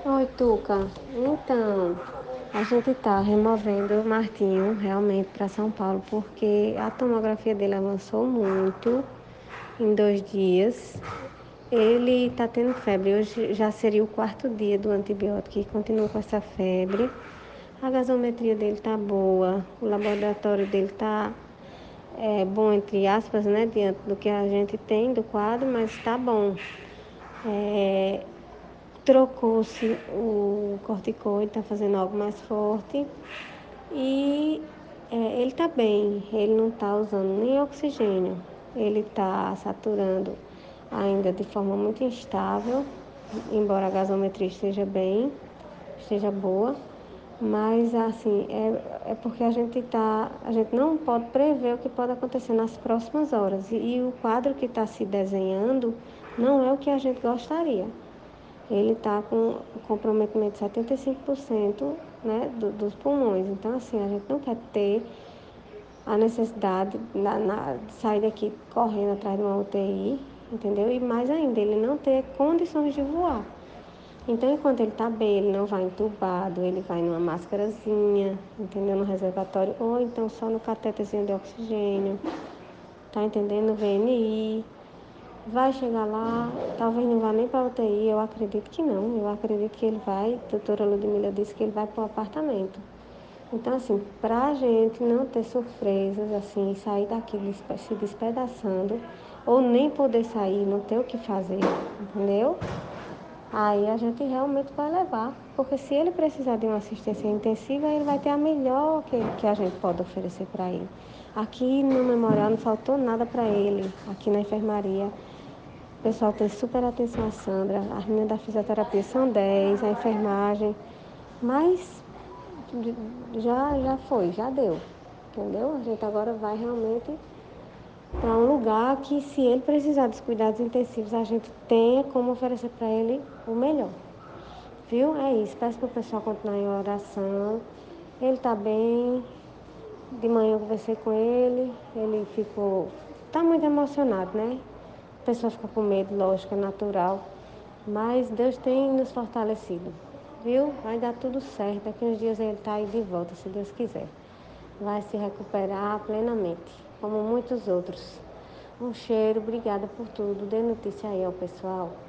Oi, Tuca. Então, a gente está removendo o Martinho realmente para São Paulo porque a tomografia dele avançou muito em 2 dias. Ele está tendo febre. Hoje já seria o quarto dia do antibiótico e continua com essa febre. A gasometria dele está boa, o laboratório dele está bom, entre aspas, né, diante do que a gente tem do quadro, mas está bom. É, Trocou-se o corticoide, está fazendo algo mais forte e ele está bem, ele não está usando nem oxigênio, ele está saturando ainda de forma muito instável, embora a gasometria esteja bem, esteja boa, mas assim, é porque a gente não pode prever o que pode acontecer nas próximas horas e o quadro que está se desenhando não é o que a gente gostaria. Ele está com comprometimento de 75%, né, dos pulmões. Então, assim, a gente não quer ter a necessidade de sair daqui correndo atrás de uma UTI, entendeu? E mais ainda, ele não ter condições de voar. Então, enquanto ele está bem, ele não vai entubado, ele vai numa máscarazinha, entendeu? No reservatório, ou então só no catetezinho de oxigênio, tá entendendo? VNI. Vai chegar lá, talvez não vá nem para a UTI, eu acredito que não. Eu acredito que ele vai, a doutora Ludmila disse que ele vai para o apartamento. Então, assim, para a gente não ter surpresas, assim, sair daqui se despedaçando, ou nem poder sair, não ter o que fazer, entendeu? Aí a gente realmente vai levar, porque se ele precisar de uma assistência intensiva, ele vai ter a melhor que a gente pode oferecer para ele. Aqui no memorial não faltou nada para ele, aqui na enfermaria. O pessoal tem super atenção a Sandra, as meninas da fisioterapia são 10, a enfermagem, mas já foi, já deu, entendeu? A gente agora vai realmente para um lugar que, se ele precisar dos cuidados intensivos, a gente tenha como oferecer para ele o melhor. Viu? É isso. Peço para o pessoal continuar em oração. Ele está bem. De manhã eu conversei com ele. Ele ficou. Está muito emocionado, né? A pessoa fica com medo, lógico, é natural. Mas Deus tem nos fortalecido. Viu? Vai dar tudo certo. Daqui uns dias ele está aí de volta, se Deus quiser. Vai se recuperar plenamente, como muitos outros. Um cheiro, obrigada por tudo. Dê notícia aí ao pessoal.